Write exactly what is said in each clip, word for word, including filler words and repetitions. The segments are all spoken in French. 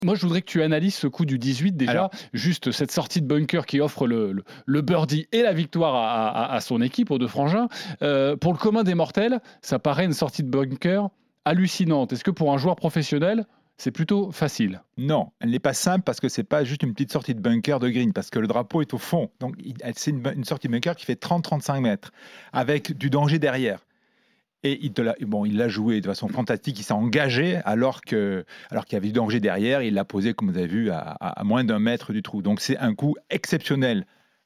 Moi, je voudrais que tu analyses ce coup du dix-huit déjà, Alors, juste cette sortie de bunker qui offre le, le, le birdie et la victoire à, à, à son équipe, aux deux frangins. Euh, pour le commun des mortels, ça paraît une sortie de bunker hallucinante. Est-ce que pour un joueur professionnel, c'est plutôt facile? non, elle n'est pas simple parce que c'est pas juste une petite sortie de bunker de green, parce que le drapeau est au fond. Donc, il- elle- c'est une, une sortie de bunker qui fait trente à trente-cinq mètres, avec du danger derrière. Et il te l'a, bon, il l'a joué de façon fantastique, il s'est engagé alors, que, alors qu'il y avait du danger derrière, il l'a posé, comme vous avez vu, à, à- à moins d'un mètre du trou. Donc c'est un coup exceptionnel,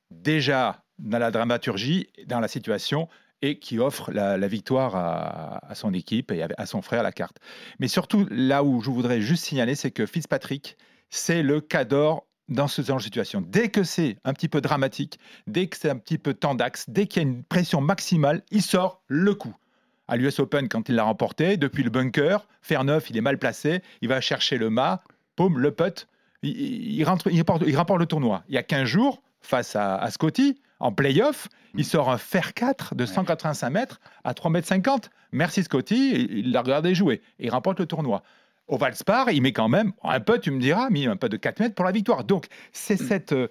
déjà dans la dramaturgie, dans la situation, et qui offre la, la victoire à, à son équipe et à, à son frère la carte. Mais surtout, là où je voudrais juste signaler, c'est que Fitzpatrick, c'est le cador dans ce genre de situation. Dès que c'est un petit peu dramatique, dès que c'est un petit peu tendax, dès qu'il y a une pression maximale, il sort le coup à l'U S Open quand il l'a remporté, depuis le bunker, faire neuf, il est mal placé, il va chercher le mât, poum, le putt, il, il, rentre, il, rapporte, il rapporte le tournoi. Il y a quinze jours, face à, à Scotty, en play-off, il sort un fer quatre de cent quatre-vingt-cinq mètres à trois mètres cinquante. Merci Scotty, il l'a regardé jouer, et il remporte le tournoi. Au Valspar, il met quand même un putt, tu me diras, mais un putt de quatre mètres pour la victoire. Donc, c'est cette... Euh,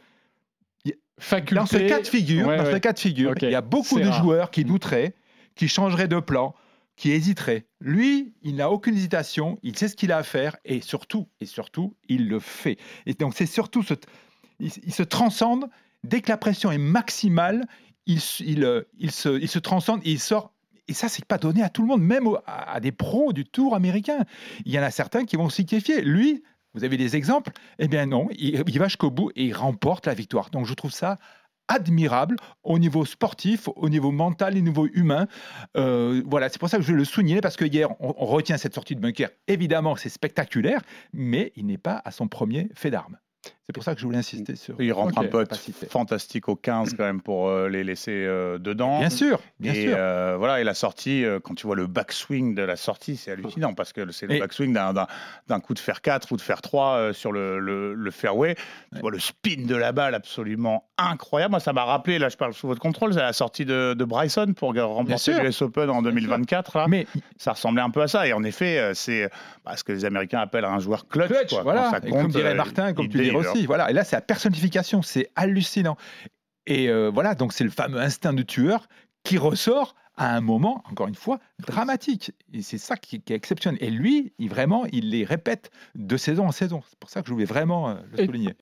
Faculté. Dans ce cas de figure, ouais, dans ouais. ce cas de figure, Okay. il y a beaucoup C'est de rare. joueurs qui douteraient, qui changeraient de plan, qui hésiteraient. Lui, il n'a aucune hésitation, il sait ce qu'il a à faire et surtout, et surtout, il le fait. Et donc c'est surtout ce, il, il se transcende dès que la pression est maximale, il, il, il, se, il se transcende et il sort. Et ça, c'est pas donné à tout le monde, même au, à, à des pros du Tour américain. Il y en a certains qui vont s'y qualifier. Lui, vous avez des exemples? Eh bien non, il, il va jusqu'au bout et il remporte la victoire. Donc je trouve ça admirable au niveau sportif, au niveau mental, au niveau humain. Euh, voilà, c'est pour ça que je veux le souligner, parce que hier, on, on retient cette sortie de bunker. Évidemment, c'est spectaculaire, mais il n'est pas à son premier fait d'armes. C'est pour ça que je voulais insister sur. Il rentre okay. un peu fantastique au quinze quand même pour euh, les laisser euh, dedans. Bien sûr, bien et, sûr. Euh, voilà, et la sortie, euh, quand tu vois le backswing de la sortie, c'est hallucinant parce que c'est le et... backswing d'un, d'un, d'un coup de fer quatre ou de fer trois euh, sur le, le, le fairway. Tu ouais. vois le spin de la balle absolument incroyable. Moi, ça m'a rappelé, là je parle sous votre contrôle, c'est la sortie de, de Bryson pour remporter l'U S Open en deux mille vingt-quatre. Là. Mais ça ressemblait un peu à ça. Et en effet, c'est bah, ce que les Américains appellent un joueur clutch. clutch quoi. Voilà. Ça compte, comme dirait Martin, comme tu dis aussi. Voilà. Et là, c'est la personnification, c'est hallucinant. Et euh, voilà, donc c'est le fameux instinct de tueur qui ressort à un moment, encore une fois, dramatique. Et c'est ça qui, qui est exceptionnel. Et lui, il, vraiment, il les répète de saison en saison. C'est pour ça que je voulais vraiment euh, le souligner.